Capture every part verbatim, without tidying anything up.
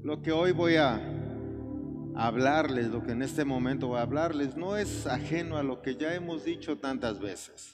Lo que hoy voy a hablarles, lo que en este momento voy a hablarles, no es ajeno a lo que ya hemos dicho tantas veces.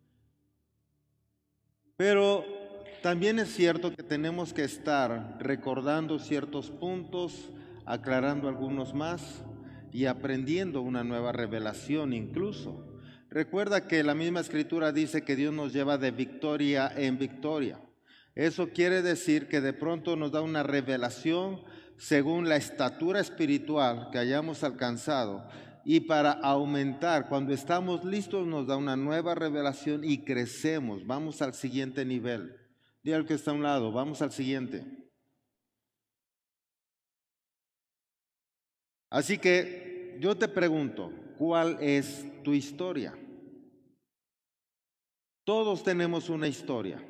Pero también es cierto que tenemos que estar recordando ciertos puntos, aclarando algunos más y aprendiendo una nueva revelación incluso. Recuerda que la misma Escritura dice que Dios nos lleva de victoria en victoria. Eso quiere decir que de pronto nos da una revelación según la estatura espiritual que hayamos alcanzado, y para aumentar, cuando estamos listos, nos da una nueva revelación y crecemos, vamos al siguiente nivel. Dile al que está a un lado, vamos al siguiente. Así que yo te pregunto, ¿cuál es tu historia? Todos tenemos una historia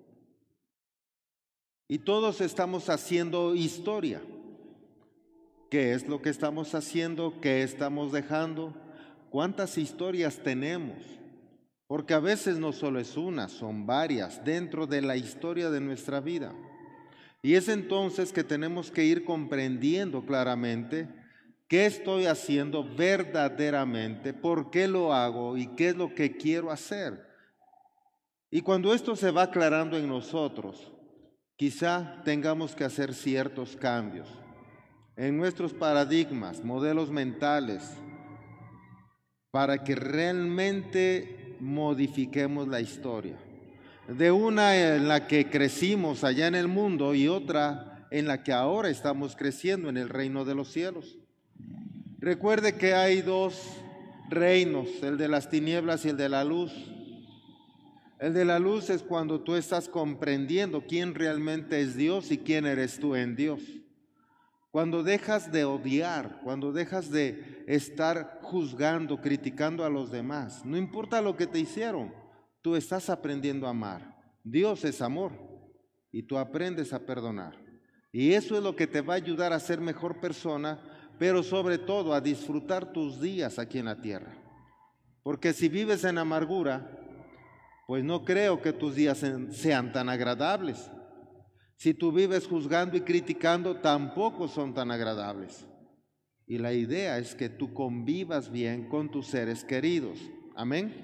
y todos estamos haciendo historia. ¿Qué es lo que estamos haciendo? ¿Qué estamos dejando? ¿Cuántas historias tenemos? Porque a veces no solo es una, son varias dentro de la historia de nuestra vida. Y es entonces que tenemos que ir comprendiendo claramente qué estoy haciendo verdaderamente, por qué lo hago y qué es lo que quiero hacer. Y cuando esto se va aclarando en nosotros, quizá tengamos que hacer ciertos cambios en nuestros paradigmas, modelos mentales, para que realmente modifiquemos la historia. De una en la que crecimos allá en el mundo y otra en la que ahora estamos creciendo en el reino de los cielos. Recuerde que hay dos reinos, el de las tinieblas y el de la luz. El de la luz es cuando tú estás comprendiendo quién realmente es Dios y quién eres tú en Dios. Cuando dejas de odiar, cuando dejas de estar juzgando, criticando a los demás, no importa lo que te hicieron, tú estás aprendiendo a amar. Dios es amor y tú aprendes a perdonar. Y eso es lo que te va a ayudar a ser mejor persona, pero sobre todo a disfrutar tus días aquí en la tierra. Porque si vives en amargura, pues no creo que tus días sean tan agradables. Si tú vives juzgando y criticando, tampoco son tan agradables. Y la idea es que tú convivas bien con tus seres queridos. Amén.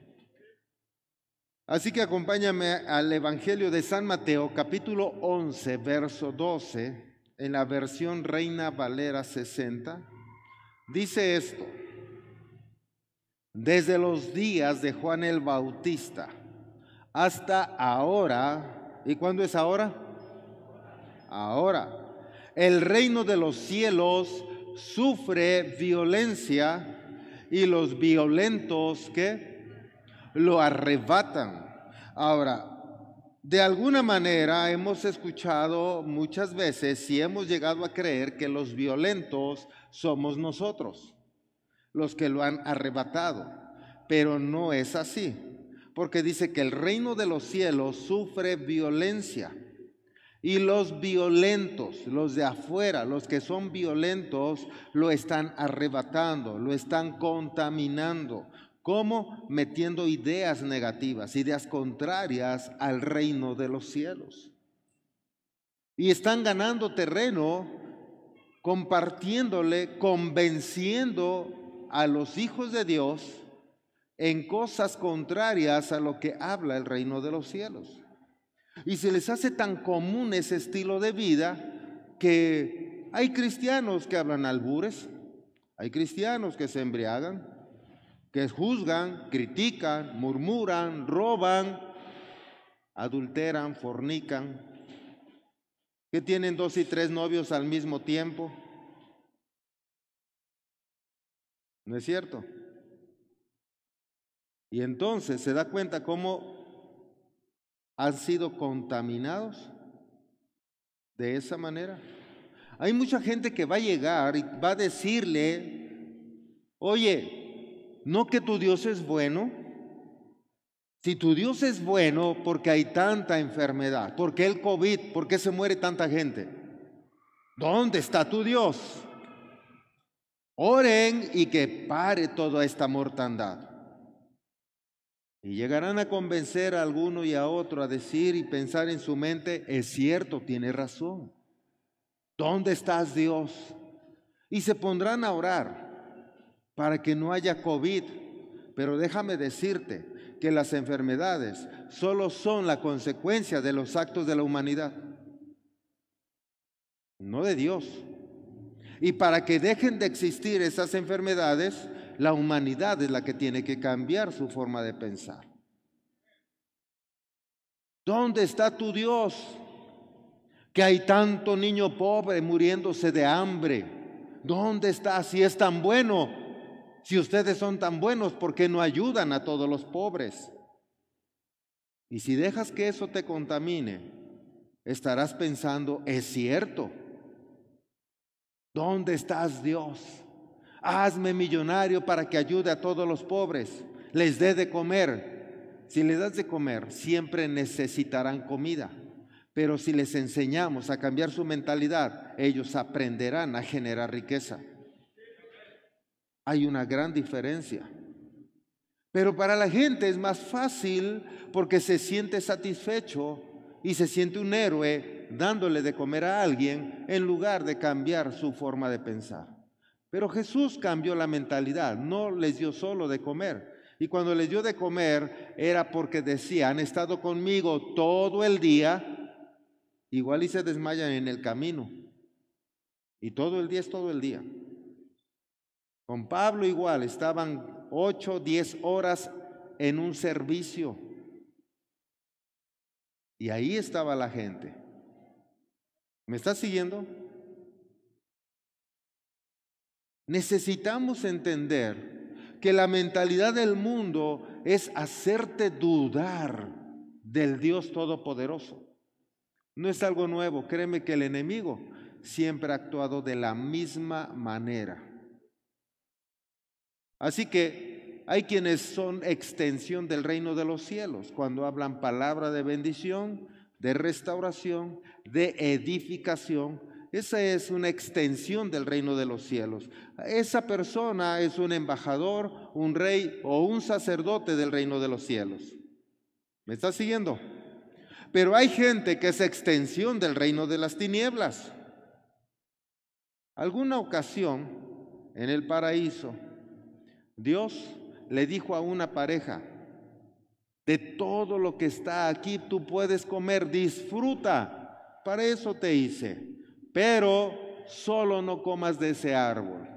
Así que acompáñame al Evangelio de San Mateo, capítulo once, verso doce, en la versión Reina Valera sesenta. Dice esto: desde los días de Juan el Bautista hasta ahora, ¿y cuándo es ahora? Ahora, el reino de los cielos sufre violencia y los violentos ¿qué? Lo arrebatan. Ahora, de alguna manera hemos escuchado muchas veces y hemos llegado a creer que los violentos somos nosotros, los que lo han arrebatado, pero no es así, porque dice que el reino de los cielos sufre violencia. Y los violentos, los de afuera, los que son violentos, lo están arrebatando, lo están contaminando. ¿Cómo? Metiendo ideas negativas, ideas contrarias al reino de los cielos. Y están ganando terreno, compartiéndole, convenciendo a los hijos de Dios en cosas contrarias a lo que habla el reino de los cielos. Y se les hace tan común ese estilo de vida que hay cristianos que hablan albures, hay cristianos que se embriagan, que juzgan, critican, murmuran, roban, adulteran, fornican, que tienen dos y tres novios al mismo tiempo. ¿No es cierto? Y entonces se da cuenta cómo han sido contaminados de esa manera. Hay mucha gente que va a llegar y va a decirle: oye, ¿no que tu Dios es bueno? Si tu Dios es bueno, ¿por qué hay tanta enfermedad? ¿Por qué el COVID? ¿Por qué se muere tanta gente? ¿Dónde está tu Dios? Oren y que pare toda esta mortandad. Y llegarán a convencer a alguno y a otro a decir y pensar en su mente: es cierto, tiene razón. ¿Dónde estás, Dios? Y se pondrán a orar para que no haya COVID. Pero déjame decirte que las enfermedades solo son la consecuencia de los actos de la humanidad, no de Dios. Y para que dejen de existir esas enfermedades, la humanidad es la que tiene que cambiar su forma de pensar. ¿Dónde está tu Dios? Que hay tanto niño pobre muriéndose de hambre. ¿Dónde está? Si es tan bueno, si ustedes son tan buenos, ¿por qué no ayudan a todos los pobres? Y si dejas que eso te contamine, estarás pensando, es cierto. ¿Dónde estás, Dios? Hazme millonario para que ayude a todos los pobres, les dé de comer. Si les das de comer, siempre necesitarán comida. Pero si les enseñamos a cambiar su mentalidad, ellos aprenderán a generar riqueza. Hay una gran diferencia. Pero para la gente es más fácil porque se siente satisfecho y se siente un héroe dándole de comer a alguien en lugar de cambiar su forma de pensar. Pero Jesús cambió la mentalidad, no les dio solo de comer. Y cuando les dio de comer era porque decía, han estado conmigo todo el día, igual y se desmayan en el camino. Y todo el día es todo el día. Con Pablo igual, estaban ocho, diez horas en un servicio. Y ahí estaba la gente. ¿Me estás siguiendo? Necesitamos entender que la mentalidad del mundo es hacerte dudar del Dios Todopoderoso. No es algo nuevo, créeme que el enemigo siempre ha actuado de la misma manera. Así que hay quienes son extensión del reino de los cielos, cuando hablan palabra de bendición, de restauración, de edificación. Esa es una extensión del reino de los cielos. Esa persona es un embajador, un rey o un sacerdote del reino de los cielos. ¿Me estás siguiendo? Pero hay gente que es extensión del reino de las tinieblas. Alguna ocasión en el paraíso, Dios le dijo a una pareja, de todo lo que está aquí tú puedes comer, disfruta, para eso te hice, pero solo no comas de ese árbol.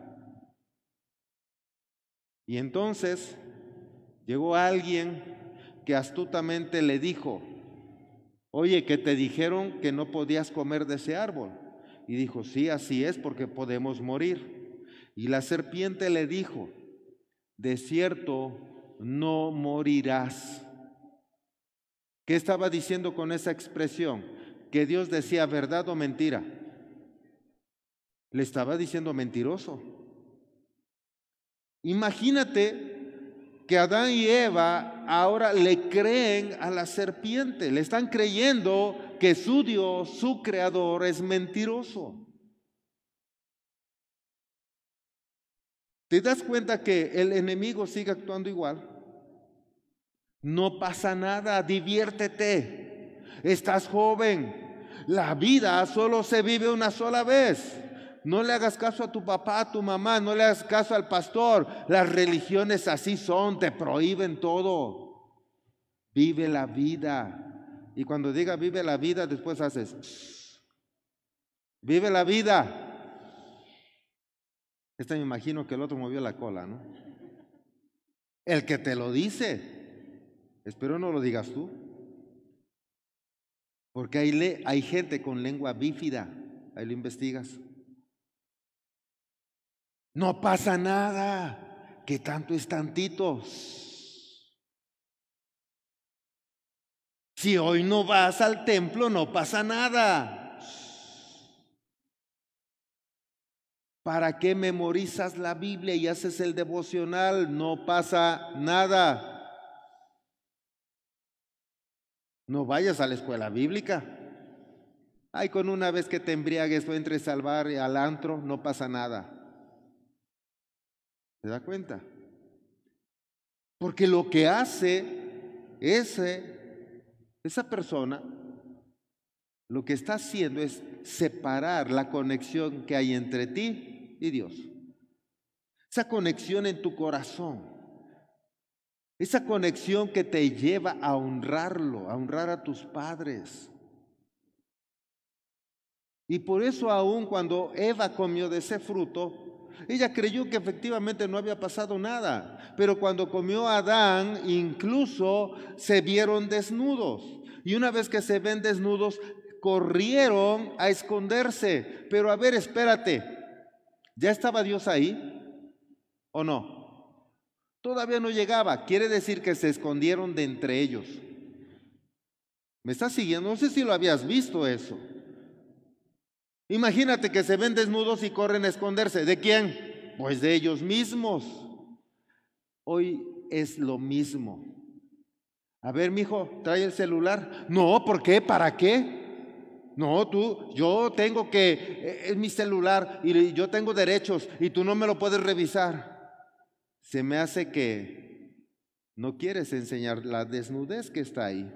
Y entonces llegó alguien que astutamente le dijo, oye, que te dijeron que no podías comer de ese árbol. Y dijo, sí, así es, porque podemos morir. Y la serpiente le dijo, de cierto, no morirás. ¿Qué estaba diciendo con esa expresión? Que Dios decía verdad o mentira. Le estaba diciendo mentiroso. Imagínate que Adán y Eva ahora le creen a la serpiente, le están creyendo que su Dios, su creador, es mentiroso. ¿Te das cuenta que el enemigo sigue actuando igual? No pasa nada, diviértete. Estás joven. La vida solo se vive una sola vez. No le hagas caso a tu papá, a tu mamá, no le hagas caso al pastor. Las religiones así son, te prohíben todo. Vive la vida. Y cuando diga vive la vida, después haces shh. Vive la vida. Este me imagino que el otro movió la cola, ¿no? El que te lo dice. Espero no lo digas tú. Porque hay, le, hay gente con lengua bífida. Ahí lo investigas. No pasa nada. Que tanto es tantito. Si hoy no vas al templo, no pasa nada. ¿Para qué memorizas la Biblia y haces el devocional? No pasa nada. No vayas a la escuela bíblica. Ay, con una vez que te embriagues o entres al bar y al antro, no pasa nada. ¿Se da cuenta? Porque lo que hace ese, esa persona lo que está haciendo es separar la conexión que hay entre ti y Dios. Esa conexión en tu corazón. Esa conexión que te lleva a honrarlo, a honrar a tus padres. Y por eso aún cuando Eva comió de ese fruto, ella creyó que efectivamente no había pasado nada. Pero cuando comió Adán, incluso se vieron desnudos. Y una vez que se ven desnudos, corrieron a esconderse. Pero a ver, espérate, ¿ya estaba Dios ahí o no? Todavía no llegaba. Quiere decir que se escondieron de entre ellos. ¿Me estás siguiendo? No sé si lo habías visto eso. Imagínate que se ven desnudos y corren a esconderse. ¿De quién? Pues de ellos mismos. Hoy es lo mismo. A ver, mijo, trae el celular. No, ¿por qué? ¿Para qué? No, tú, yo tengo que, es mi celular y yo tengo derechos y tú no me lo puedes revisar. Se me hace que no quieres enseñar la desnudez que está ahí.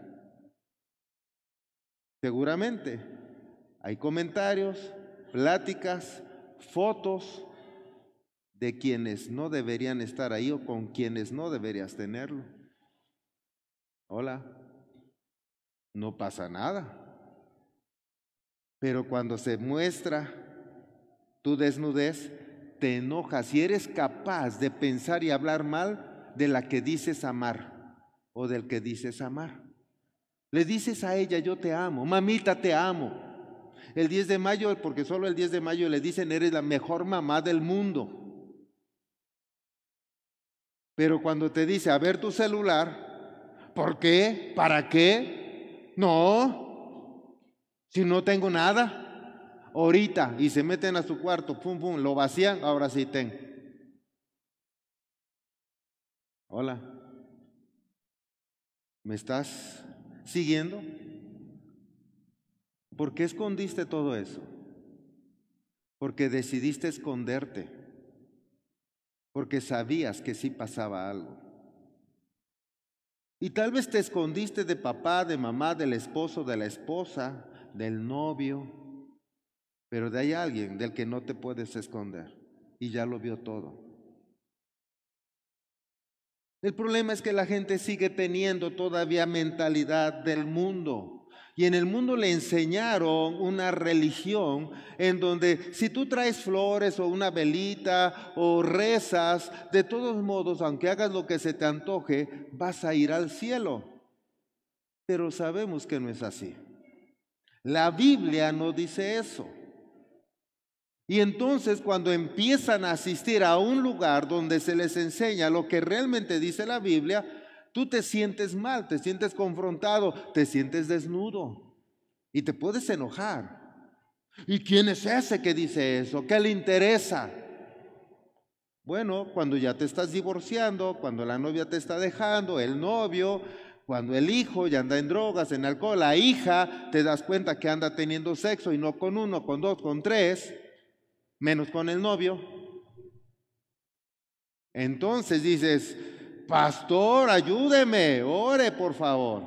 Seguramente hay comentarios, pláticas, fotos de quienes no deberían estar ahí o con quienes no deberías tenerlo. Hola, no pasa nada. Pero cuando se muestra tu desnudez, te enojas y eres capaz de pensar y hablar mal de la que dices amar o del que dices amar. Le dices a ella, yo te amo, mamita, te amo. El diez de mayo, porque solo el diez de mayo le dicen, eres la mejor mamá del mundo. Pero cuando te dice, a ver tu celular, ¿por qué? ¿Para qué? No. Si no tengo nada, ahorita, y se meten a su cuarto, pum, pum, lo vacían, ahora sí ten. Hola, ¿me estás siguiendo? ¿Por qué escondiste todo eso? Porque decidiste esconderte, porque sabías que sí pasaba algo. Y tal vez te escondiste de papá, de mamá, del esposo, de la esposa, del novio, pero de ahí alguien del que no te puedes esconder y ya lo vio todo. El problema es que la gente sigue teniendo todavía mentalidad del mundo y en el mundo le enseñaron una religión en donde si tú traes flores o una velita o rezas, de todos modos, aunque hagas lo que se te antoje, vas a ir al cielo. Pero sabemos que no es así. La Biblia no dice eso. Y entonces cuando empiezan a asistir a un lugar donde se les enseña lo que realmente dice la Biblia, tú te sientes mal, te sientes confrontado, te sientes desnudo y te puedes enojar. ¿Y quién es ese que dice eso? ¿Qué le interesa? Bueno, cuando ya te estás divorciando, cuando la novia te está dejando, el novio, cuando el hijo ya anda en drogas, en alcohol, la hija, te das cuenta que anda teniendo sexo y no con uno, con dos, con tres, menos con el novio. Entonces dices, pastor, ayúdeme, ore por favor.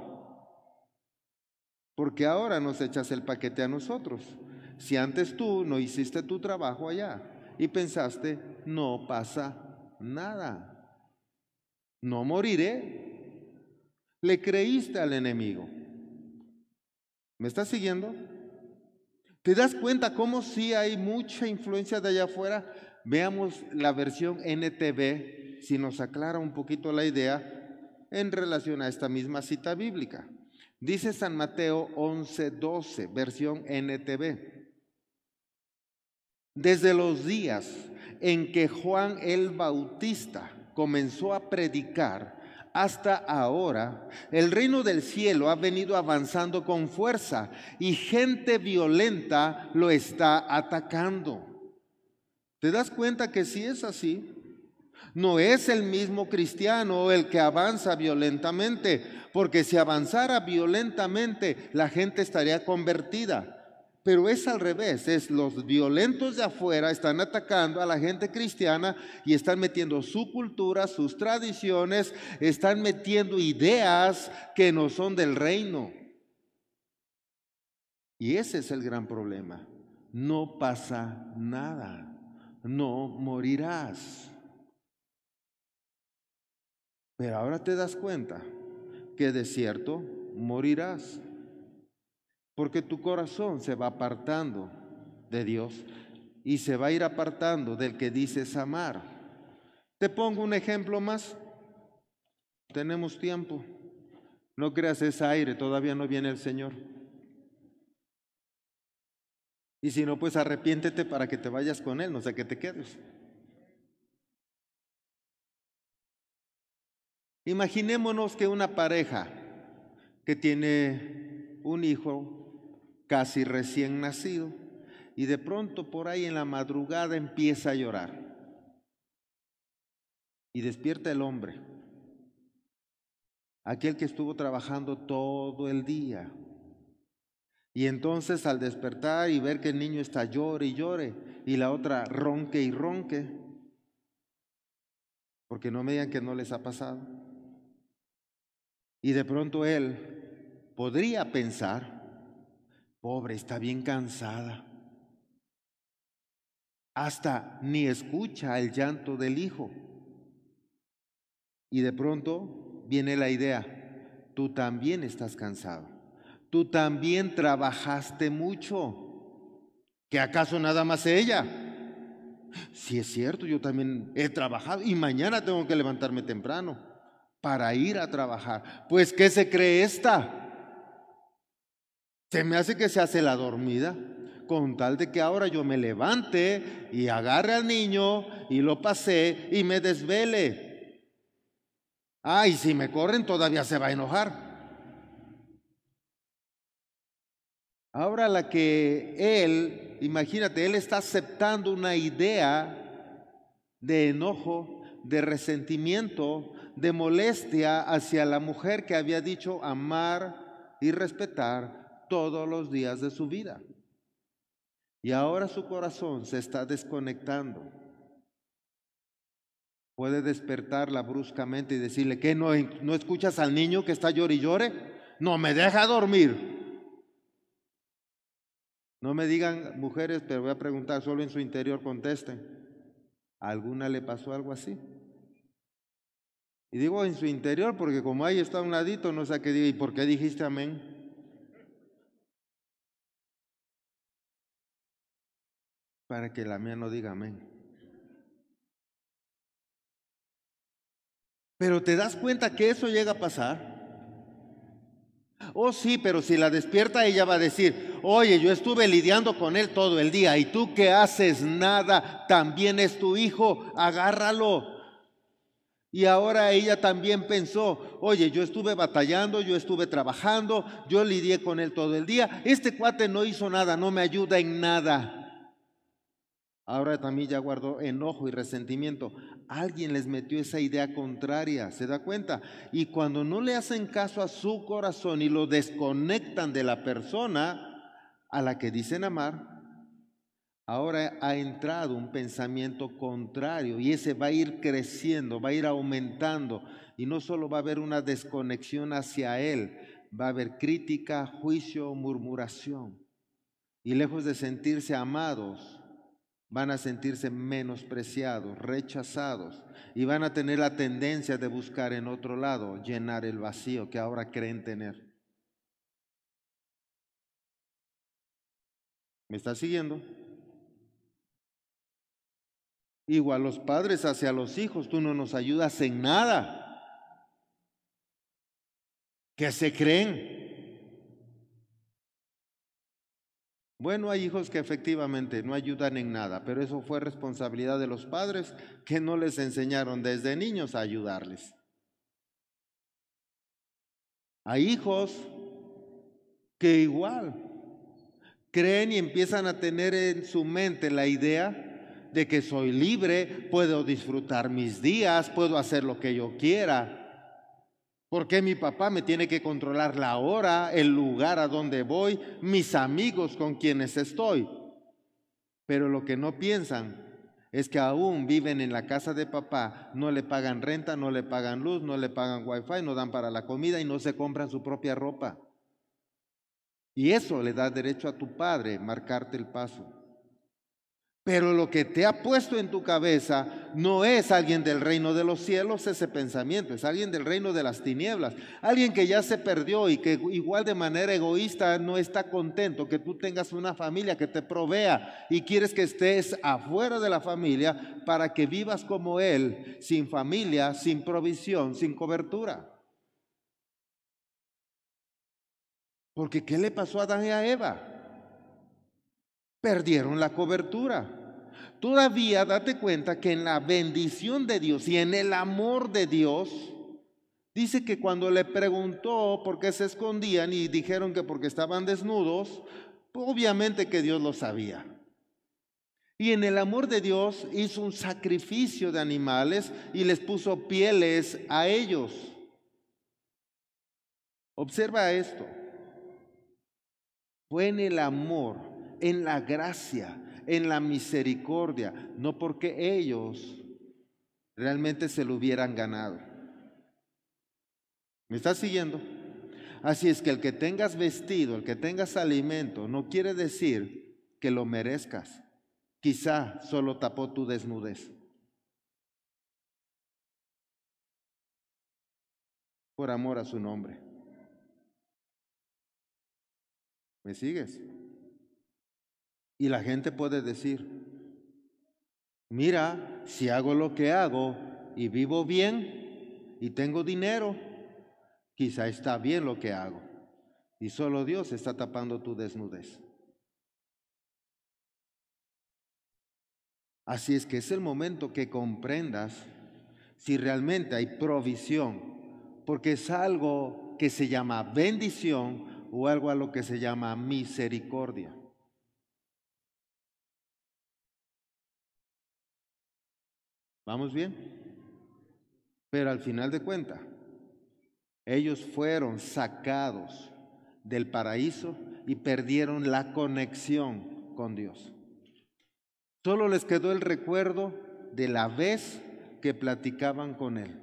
Porque ahora nos echas el paquete a nosotros. Si antes tú no hiciste tu trabajo allá y pensaste, no pasa nada, no moriré. Le creíste al enemigo. ¿Me estás siguiendo? ¿Te das cuenta cómo sí hay mucha influencia de allá afuera? Veamos la versión N T V, si nos aclara un poquito la idea en relación a esta misma cita bíblica. Dice San Mateo once doce, versión N T V. Desde los días en que Juan el Bautista comenzó a predicar hasta ahora, el reino del cielo ha venido avanzando con fuerza y gente violenta lo está atacando. ¿Te das cuenta que si es así? No es el mismo cristiano el que avanza violentamente, porque si avanzara violentamente la gente estaría convertida. Pero es al revés, es los violentos de afuera están atacando a la gente cristiana y están metiendo su cultura, sus tradiciones, están metiendo ideas que no son del reino. Y ese es el gran problema. No pasa nada, no morirás. Pero ahora te das cuenta que de cierto morirás, porque tu corazón se va apartando de Dios y se va a ir apartando del que dices amar. Te pongo un ejemplo más. Tenemos tiempo. No creas, es aire, todavía no viene el Señor. Y si no, pues arrepiéntete para que te vayas con Él, no sé, que te quedes. Imaginémonos que una pareja que tiene un hijo casi recién nacido y de pronto por ahí en la madrugada empieza a llorar y despierta el hombre, aquel que estuvo trabajando todo el día. Y entonces al despertar y ver que el niño está llore y llore y la otra ronque y ronque, porque no me digan que no les ha pasado. Y de pronto él podría pensar, pobre, está bien cansada. Hasta ni escucha el llanto del hijo. Y de pronto viene la idea, tú también estás cansado. Tú también trabajaste mucho. ¿Que acaso nada más ella? Sí, es cierto, yo también he trabajado y mañana tengo que levantarme temprano para ir a trabajar. Pues, ¿qué se cree esta? Se me hace que se hace la dormida con tal de que ahora yo me levante y agarre al niño y lo pasee y me desvele. Ah, y si me corren todavía se va a enojar. Ahora la que él, imagínate, él está aceptando una idea de enojo, de resentimiento, de molestia hacia la mujer que había dicho amar y respetar todos los días de su vida. Y ahora su corazón se está desconectando. Puede despertarla bruscamente y decirle, ¿qué? ¿No, no escuchas al niño que está llore y llore? No me deja dormir. No me digan mujeres, pero voy a preguntar, solo en su interior contesten. ¿A alguna le pasó algo así? Y digo en su interior porque como ahí está a un ladito, no sé a qué diga, ¿y por qué dijiste amén? Para que la mía no diga amén. Pero ¿te das cuenta que eso llega a pasar? Oh, sí, pero si la despierta ella va a decir, oye, yo estuve lidiando con él todo el día y tú que haces nada, también es tu hijo, agárralo. Y ahora ella también pensó, oye, yo estuve batallando, yo estuve trabajando, yo lidié con él todo el día, este cuate no hizo nada, no me ayuda en nada. Ahora también ya guardó enojo y resentimiento. Alguien les metió esa idea contraria, ¿se da cuenta? Y cuando no le hacen caso a su corazón y lo desconectan de la persona a la que dicen amar, ahora ha entrado un pensamiento contrario y ese va a ir creciendo, va a ir aumentando y no solo va a haber una desconexión hacia él, va a haber crítica, juicio, murmuración. Y lejos de sentirse amados, van a sentirse menospreciados, rechazados y van a tener la tendencia de buscar en otro lado llenar el vacío que ahora creen tener. ¿Me está siguiendo? Igual los padres hacia los hijos, tú no nos ayudas en nada. ¿Qué se creen? Bueno, hay hijos que efectivamente no ayudan en nada, pero eso fue responsabilidad de los padres que no les enseñaron desde niños a ayudarles. Hay hijos que igual creen y empiezan a tener en su mente la idea de que soy libre, puedo disfrutar mis días, puedo hacer lo que yo quiera. ¿Por qué mi papá me tiene que controlar la hora, el lugar a donde voy, mis amigos con quienes estoy? Pero lo que no piensan es que aún viven en la casa de papá, no le pagan renta, no le pagan luz, no le pagan wifi, no dan para la comida y no se compran su propia ropa. Y eso le da derecho a tu padre marcarte el paso. Pero lo que te ha puesto en tu cabeza no es alguien del reino de los cielos ese pensamiento, es alguien del reino de las tinieblas, alguien que ya se perdió y que igual de manera egoísta no está contento que tú tengas una familia que te provea y quieres que estés afuera de la familia para que vivas como él, sin familia, sin provisión, sin cobertura. Porque ¿qué le pasó a Adán y a Eva? Perdieron la cobertura. Todavía date cuenta que en la bendición de Dios y en el amor de Dios, dice que cuando le preguntó por qué se escondían y dijeron que porque estaban desnudos, obviamente que Dios lo sabía. Y en el amor de Dios hizo un sacrificio de animales y les puso pieles a ellos. Observa esto. Fue en el amor, en la gracia, en la misericordia, no porque ellos realmente se lo hubieran ganado. ¿Me estás siguiendo? Así es que el que tengas vestido, el que tengas alimento, no quiere decir que lo merezcas. Quizá solo tapó tu desnudez. Por amor a su nombre. ¿Me sigues? Y la gente puede decir, mira, si hago lo que hago y vivo bien y tengo dinero, quizá está bien lo que hago. Y solo Dios está tapando tu desnudez. Así es que es el momento que comprendas si realmente hay provisión, porque es algo que se llama bendición o algo a lo que se llama misericordia. ¿Vamos bien? Pero al final de cuentas, ellos fueron sacados del paraíso y perdieron la conexión con Dios. Solo les quedó el recuerdo de la vez que platicaban con Él,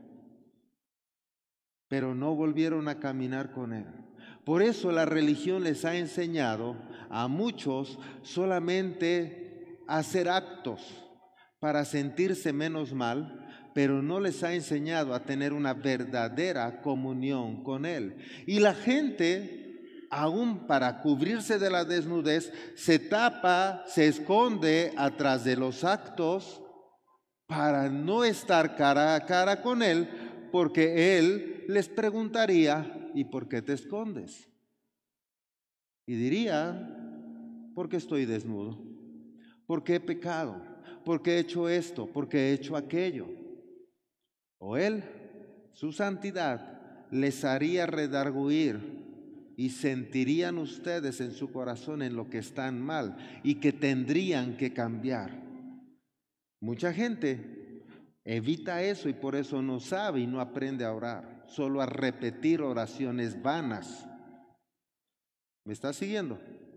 pero no volvieron a caminar con Él. Por eso la religión les ha enseñado a muchos solamente a hacer actos para sentirse menos mal, pero no les ha enseñado a tener una verdadera comunión con Él. Y la gente, aún para cubrirse de la desnudez, se tapa, se esconde atrás de los actos para no estar cara a cara con Él, porque Él les preguntaría, ¿y por qué te escondes? Y diría, porque estoy desnudo, porque he pecado, porque he hecho esto, porque he hecho aquello. O Él, su santidad, les haría redarguir y sentirían ustedes en su corazón en lo que están mal y que tendrían que cambiar. Mucha gente evita eso y por eso no sabe y no aprende a orar, solo a repetir oraciones vanas. ¿Me está siguiendo?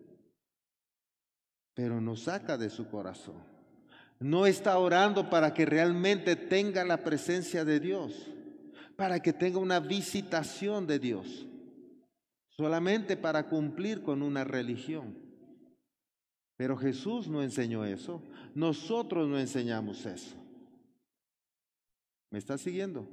Pero no saca de su corazón. No está orando para que realmente tenga la presencia de Dios, para que tenga una visitación de Dios, solamente para cumplir con una religión. Pero Jesús no enseñó eso, nosotros no enseñamos eso. ¿Me está siguiendo?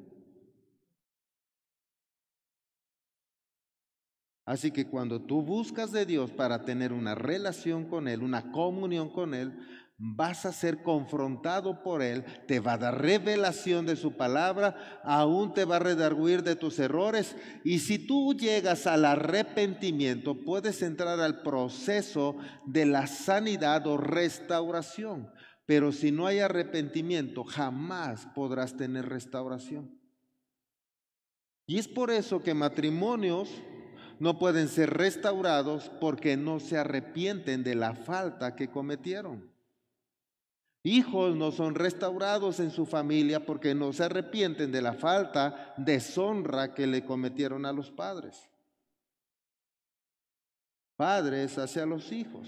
Así que cuando tú buscas de Dios para tener una relación con Él, una comunión con Él, vas a ser confrontado por Él, te va a dar revelación de su palabra, aún te va a redarguir de tus errores. Y si tú llegas al arrepentimiento, puedes entrar al proceso de la sanidad o restauración. Pero si no hay arrepentimiento, jamás podrás tener restauración. Y es por eso que matrimonios no pueden ser restaurados porque no se arrepienten de la falta que cometieron. Hijos no son restaurados en su familia porque no se arrepienten de la falta de deshonra que le cometieron a los padres. Padres hacia los hijos.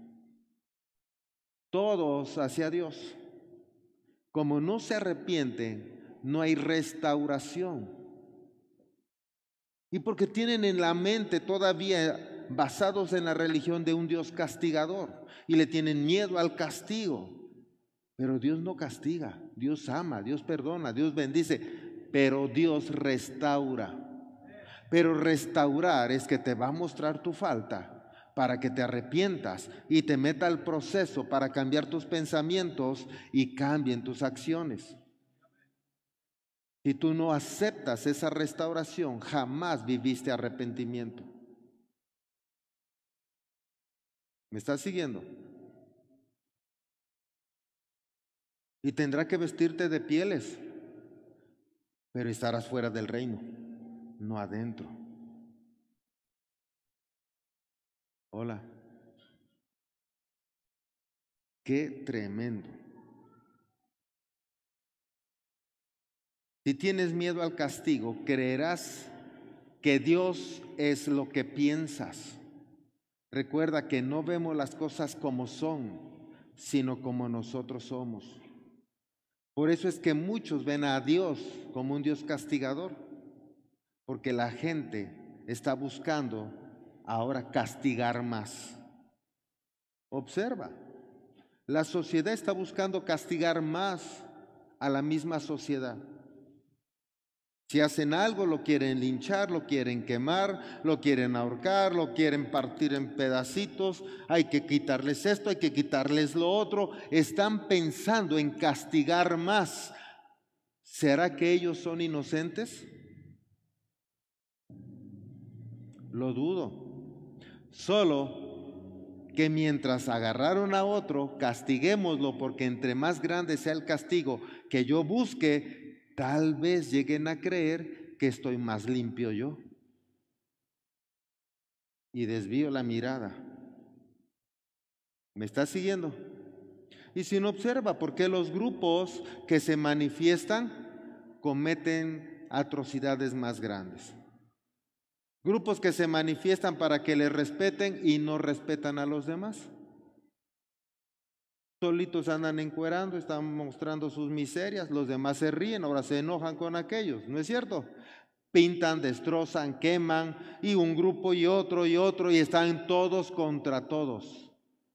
Todos hacia Dios. Como no se arrepienten, no hay restauración. Y porque tienen en la mente todavía basados en la religión de un Dios castigador y le tienen miedo al castigo. Pero Dios no castiga, Dios ama, Dios perdona, Dios bendice, pero Dios restaura. Pero restaurar es que te va a mostrar tu falta para que te arrepientas y te meta al proceso para cambiar tus pensamientos y cambien tus acciones. Si tú no aceptas esa restauración, jamás viviste arrepentimiento. ¿Me estás siguiendo? Y tendrá que vestirte de pieles, pero estarás fuera del reino, no adentro. Hola. Qué tremendo. Si tienes miedo al castigo, creerás que Dios es lo que piensas. Recuerda que no vemos las cosas como son, sino como nosotros somos. Por eso es que muchos ven a Dios como un Dios castigador, porque la gente está buscando ahora castigar más. Observa, la sociedad está buscando castigar más a la misma sociedad. Si hacen algo, lo quieren linchar, lo quieren quemar, lo quieren ahorcar, lo quieren partir en pedacitos. Hay que quitarles esto, hay que quitarles lo otro. Están pensando en castigar más. ¿Será que ellos son inocentes? Lo dudo. Solo que mientras agarraron a otro, castiguémoslo, porque entre más grande sea el castigo que yo busque, tal vez lleguen a creer que estoy más limpio yo. Y desvío la mirada. ¿Me está siguiendo? Y si no observa, ¿por qué los grupos que se manifiestan cometen atrocidades más grandes? Grupos que se manifiestan para que les respeten y no respetan a los demás. Solitos andan encuerando, están mostrando sus miserias, los demás se ríen, ahora se enojan con aquellos, ¿no es cierto? Pintan, destrozan, queman, y un grupo y otro y otro, y están todos contra todos.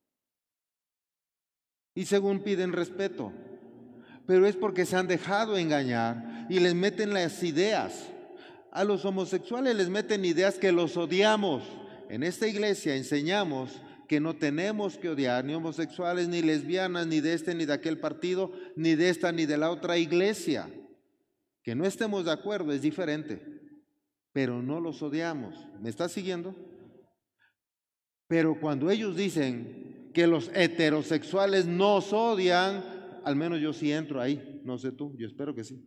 Y según piden respeto, pero es porque se han dejado engañar y les meten las ideas. A los homosexuales les meten ideas que los odiamos. En esta iglesia enseñamos que no tenemos que odiar ni homosexuales, ni lesbianas, ni de este, ni de aquel partido, ni de esta, ni de la otra iglesia. Que no estemos de acuerdo es diferente, pero no los odiamos. ¿Me estás siguiendo? Pero cuando ellos dicen que los heterosexuales nos odian, al menos yo sí entro ahí, no sé tú, yo espero que sí.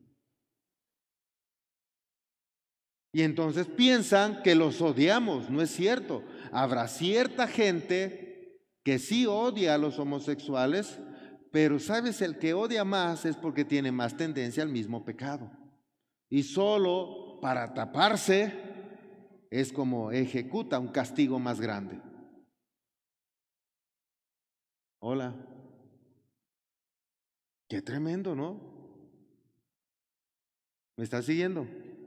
Y entonces piensan que los odiamos, no es cierto. Habrá cierta gente que sí odia a los homosexuales, pero sabes, el que odia más es porque tiene más tendencia al mismo pecado. Y solo para taparse es como ejecuta un castigo más grande. Hola. Qué tremendo, ¿no? ¿Me estás siguiendo?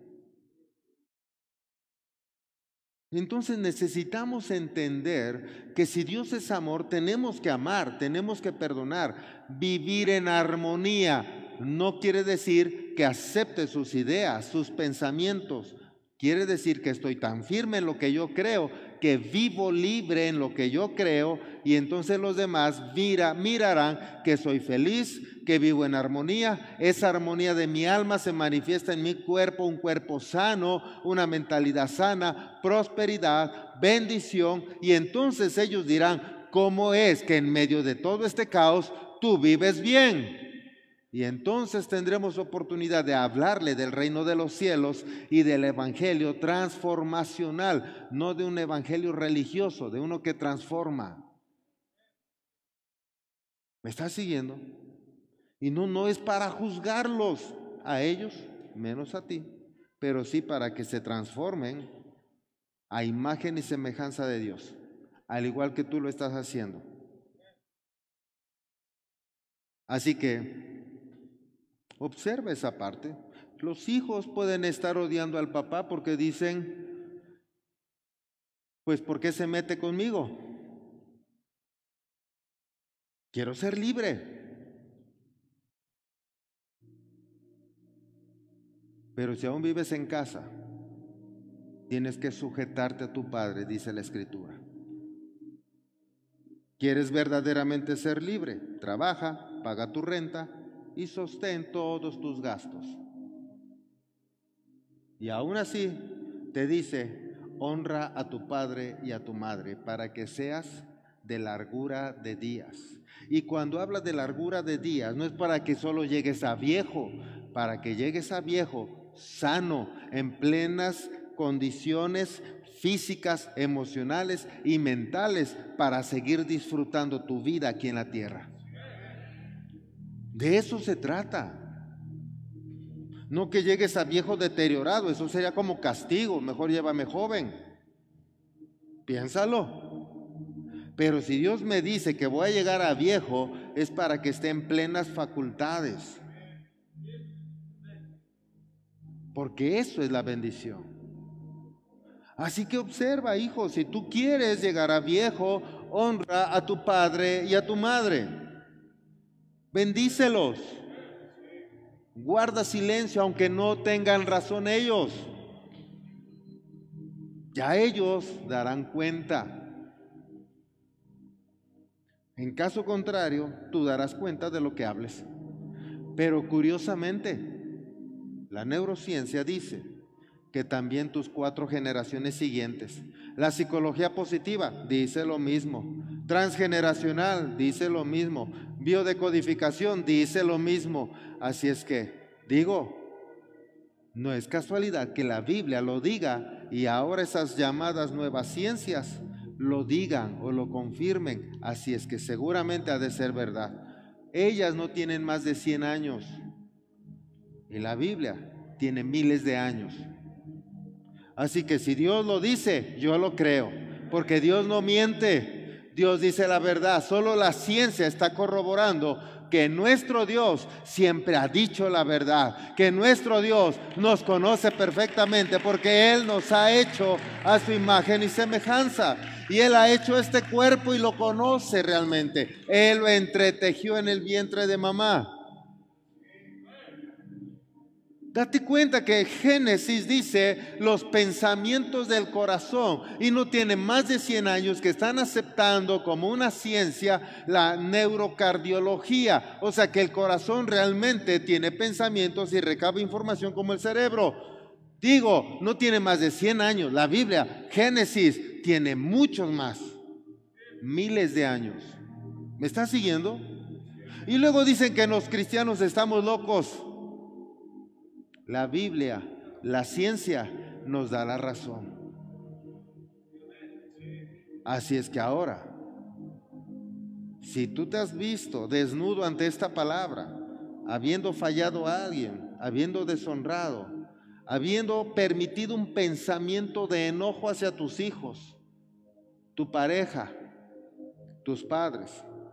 Entonces necesitamos entender que si Dios es amor, tenemos que amar, tenemos que perdonar, vivir en armonía. No quiere decir que acepte sus ideas, sus pensamientos. Quiere decir que estoy tan firme en lo que yo creo, que vivo libre en lo que yo creo, y entonces los demás mira, mirarán que soy feliz, que vivo en armonía. Esa armonía de mi alma se manifiesta en mi cuerpo, un cuerpo sano, una mentalidad sana, prosperidad, bendición, y entonces ellos dirán, ¿cómo es que en medio de todo este caos tú vives bien? Y entonces tendremos oportunidad de hablarle del reino de los cielos y del evangelio transformacional, no de un evangelio religioso, de uno que transforma. ¿Me estás siguiendo? Y no, no es para juzgarlos a ellos, menos a ti, pero sí para que se transformen a imagen y semejanza de Dios, al igual que tú lo estás haciendo. Así que observa esa parte. Los hijos pueden estar odiando al papá porque dicen, Pues ¿por qué se mete conmigo? Quiero ser libre. Pero si aún vives en casa, tienes que sujetarte a tu padre, dice la Escritura. ¿Quieres verdaderamente ser libre? Trabaja, paga tu renta y sostén todos tus gastos. Y aún así te dice, honra a tu padre y a tu madre para que seas de largura de días. Y cuando habla de largura de días, no es para que solo llegues a viejo, para que llegues a viejo sano, en plenas condiciones físicas, emocionales y mentales para seguir disfrutando tu vida aquí en la tierra. De eso se trata. No que llegues a viejo deteriorado, eso sería como castigo, mejor llévame joven. Piénsalo. Pero si Dios me dice que voy a llegar a viejo, es para que esté en plenas facultades. Porque eso es la bendición. Así que observa, hijo, si tú quieres llegar a viejo, honra a tu padre y a tu madre. Bendícelos. Guarda silencio aunque no tengan razón ellos. Ya ellos darán cuenta. En caso contrario, tú darás cuenta de lo que hables. Pero curiosamente, la neurociencia dice que también tus cuatro generaciones siguientes. La psicología positiva dice lo mismo. Transgeneracional dice lo mismo. Biodecodificación dice lo mismo. Así es que, digo, no es casualidad que la Biblia lo diga y ahora esas llamadas nuevas ciencias lo digan o lo confirmen. Así es que seguramente ha de ser verdad. Ellas no tienen más de cien años y la Biblia tiene miles de años. Así que si Dios lo dice, yo lo creo, porque Dios no miente, Dios dice la verdad. Solo la ciencia está corroborando que nuestro Dios siempre ha dicho la verdad, que nuestro Dios nos conoce perfectamente porque Él nos ha hecho a su imagen y semejanza. Y Él ha hecho este cuerpo y lo conoce realmente. Él lo entretejió en el vientre de mamá. Date cuenta que Génesis dice los pensamientos del corazón y no tiene más de cien años que están aceptando como una ciencia la neurocardiología. O sea que el corazón realmente tiene pensamientos y recaba información como el cerebro. Digo, no tiene más de cien años. La Biblia, Génesis, tiene muchos más, miles de años. ¿Me estás siguiendo? Y luego dicen que los cristianos estamos locos. La Biblia, la ciencia nos da la razón. Así es que ahora, si tú te has visto desnudo ante esta palabra, habiendo fallado a alguien, habiendo deshonrado, habiendo permitido un pensamiento de enojo hacia tus hijos, tu pareja, tus padres,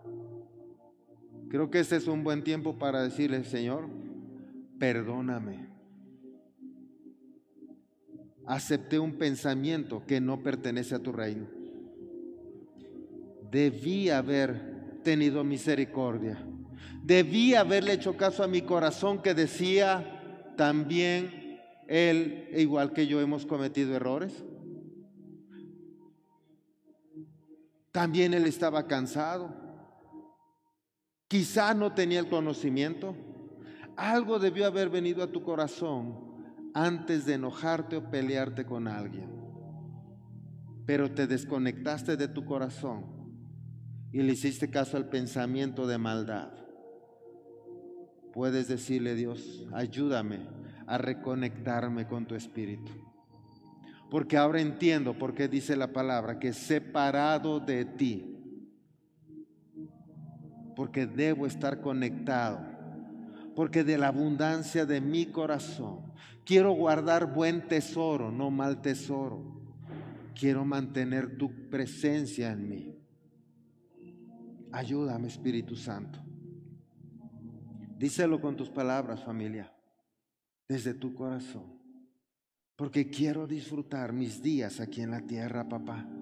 creo que este es un buen tiempo para decirle, Señor, perdóname. Acepté un pensamiento que no pertenece a tu reino. Debí haber tenido misericordia. Debí haberle hecho caso a mi corazón que decía, también él, igual que yo, hemos cometido errores. También él estaba cansado. Quizá no tenía el conocimiento. Algo debió haber venido a tu corazón antes de enojarte o pelearte con alguien, pero te desconectaste de tu corazón y le hiciste caso al pensamiento de maldad. Puedes decirle, Dios, ayúdame a reconectarme con tu espíritu, porque ahora entiendo por qué dice la palabra que separado de ti, porque debo estar conectado, porque de la abundancia de mi corazón quiero guardar buen tesoro, no mal tesoro. Quiero mantener tu presencia en mí. Ayúdame, Espíritu Santo. Díselo con tus palabras, familia, desde tu corazón, porque quiero disfrutar mis días aquí en la tierra, papá.